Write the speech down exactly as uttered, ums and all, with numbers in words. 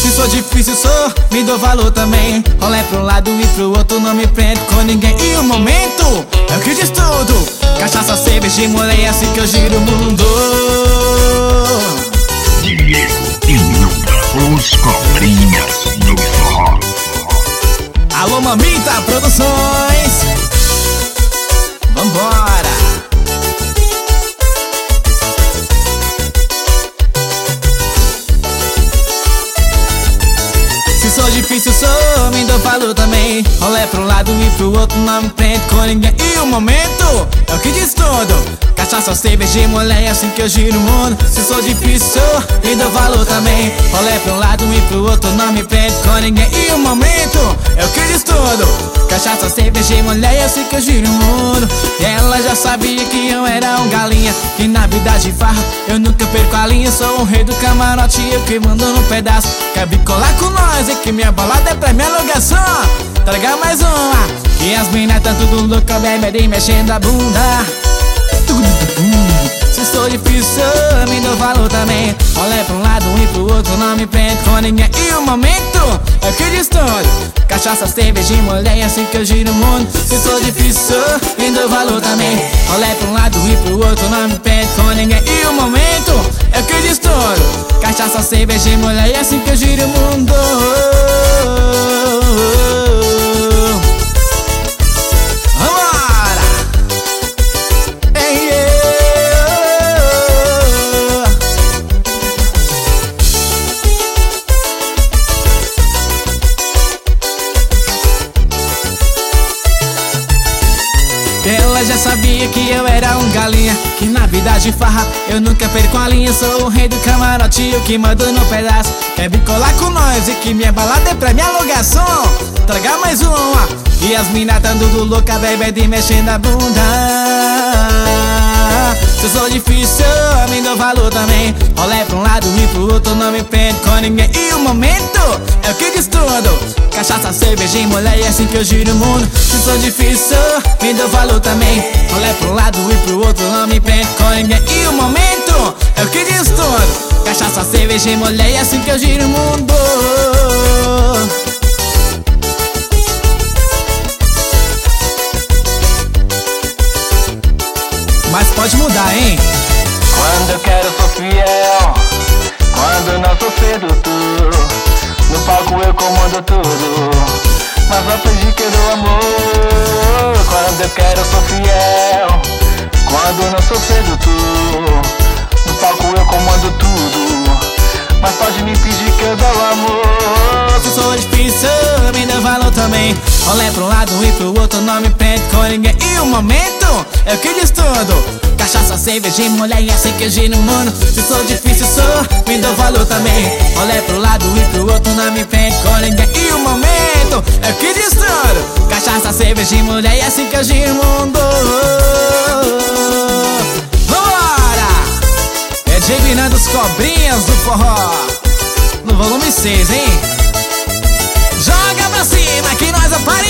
Se sou difícil, sou, me dou valor também. Rolê pro lado e pro outro, não me prendo com ninguém. E o momento é o que diz tudo. Cachaça, cerveja e mulher, é assim que eu giro o mundo. Diego e Luda, os cobrinhas do forró. Alô, Mamita Produções. Vambora. Se sou difícil, sou, me dou valor também. Rolê pro lado e pro outro, não me prendo com ninguém. E o momento é o que diz tudo. Cachaça, cerveja e mulher, é assim que eu giro o mundo. Se sou difícil, sou, me dou valor também. Rolê pro lado e pro outro, não me prendo com ninguém. E o momento é o que diz tudo. Cachaça, cerveja e mulher, é assim que eu giro o mundo. E ela já sabia que eu era um galinha, que na vida de farra eu nunca perco a linha. Sou o rei do camarote, eu que mando no pedaço. Quer vir colar com nós, e que minha balada é pra minha alugação. Traga mais uma. E as minas tão tudo louca, bebendo e mexendo a bunda. Se sou difícil, me dou valor também. Olha pra um lado e pro outro, não me prendo com ninguém. E o momento é o que diz tudo. Cachaça, cerveja e mulher, é assim que eu giro o mundo. Se sou difícil, me dou valor também. Olha pra um lado e pro outro, não me prendo com ninguém. E o momento é o que diz tudo. Cachaça, cerveja e mulher, é assim que eu giro o mundo. Ela já sabia que eu era um galinha, que na vida de farra eu nunca perco a linha. Sou o rei do camarote, eu que mando no pedaço. Quer vir colar com nós, e que minha balada é pra minha alugação. Traga mais uma. E as minas tão tudo louca, bebendo e mexendo a bunda. Se eu sou difícil, me dou valor também. Olha pra um lado e pro outro, não me prendo com ninguém. E o momento é o que diz tudo. Cachaça, cerveja e mulher, é assim que eu giro o mundo. Se sou difícil, me dou valor também. Olha pro lado e pro outro, não me prendo com ninguém. E o momento é o que diz tudo. Cachaça, cerveja e mulher, é assim que eu giro o mundo. Mas pode mudar, hein? Quando eu quero sou fiel, quando não sou sedutor. No palco eu comando tudo, mas não fingi que dou amor. Quando eu quero sou fiel, quando não sou sedutor. No palco eu comando tudo, mas pode me pedir que eu dou amor. Se sou difícil, me dá valor também. Olha pro lado e pro outro, não me prende com ninguém. E o momento é o que diz tudo. Cachaça, cerveja e mulher, é assim que eu giro o mundo. Se sou difícil, sou, me dou valor também. Olha pro lado e pro outro, não me prende com ninguém. E o momento é o que diz tudo. Cachaça, cerveja e mulher, é assim que eu giro o mundo. Vambora! É Diego e Nando, os cobrinhas do forró. No volume seis, hein? Joga pra cima que nós aparecemos.